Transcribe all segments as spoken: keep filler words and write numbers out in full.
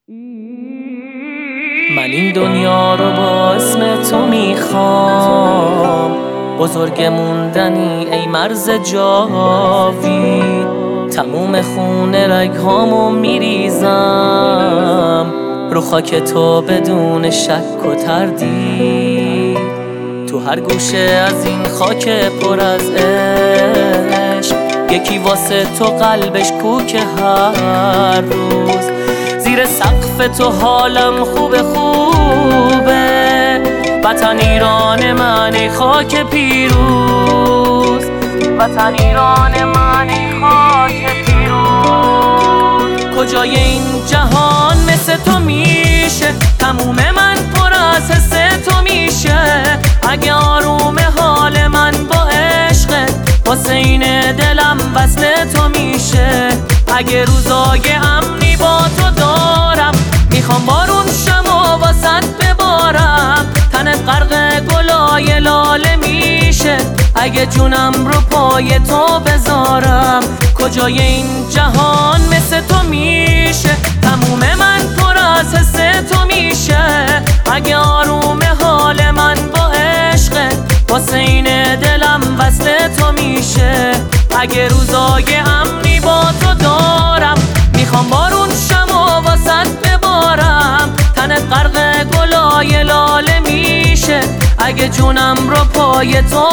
من این دنیا رو با اسم تو میخوام، بزرگ موندنی ای مرز جاوید. تموم خون رگهامو میریزم رو خاک تو بدون شک و تردید. تو هر گوشه از این خاک پر از عشق، یکی واسه تو قلبش کوک هر روز. زیر سقف تو حالم خوبه خوبه، وطن ایران من ای خاک پیروز. وطن ایران من ای خاک پیروز. کجای این جهان مثل تو میشه، تموم من پر از حس تو میشه. اگه آروم حال من با عشقت، واسه این دلم وصل تو میشه. اگه روزای امنی با تو دارم، میخوام بارون شم و واسط ببارم. تنت غرق گلای لاله میشه، اگه جونم رو پای تو بذارم. کجای این جهان مثل تو میشه، تموم من پر از حس تو میشه. اگه آروم حال من با عشقت، واسه این دلم وصل تو میشه. اگه روزای امنی با تو دارم، میخوام بارون شم و واسط ببارم. تنت غرق گلای لاله میشه، اگه جونم رو پای تو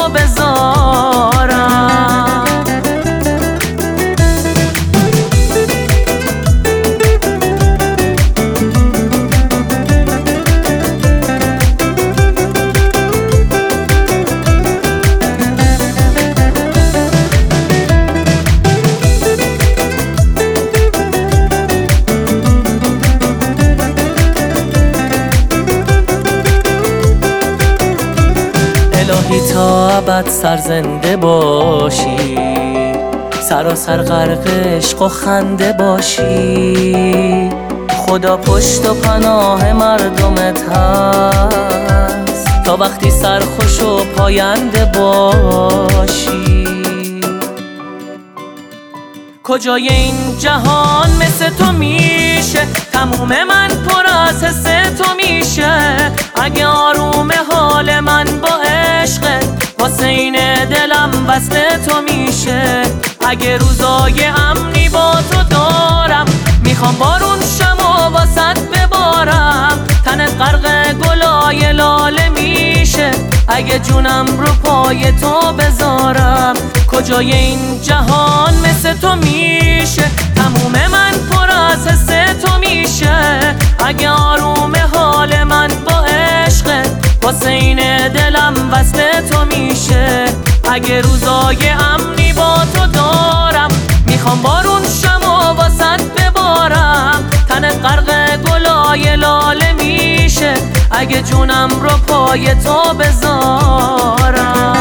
بذارم. الهی تا ابد سرزنده باشی، سراسر غرق عشق و خنده باشی. خدا پشت و پناه مردمت هست، تا وقتی سرخوش و پاینده باشی. کجای این جهان مثل تو میشه، تموم من پر از حس تو میشه. اگه آروم حال من با عشقت، واسه این دلم وصل تو میشه. اگه روزای امنی با تو دارم، میخوام بارون شم و واسط ببارم. تنت غرق گلای لاله میشه، اگه جونم رو پای تو بذارم. کجای این جهان مثل تو میشه، تموم من پر از حس تو میشه. اگه آروم حال من با عشقت، واسه این دلم وصل تو میشه. اگه روزای امنی با تو دارم، میخوام بارون شم و واسط ببارم. تنت غرق گلای لاله میشه، اگه جونم رو پای تو بذارم.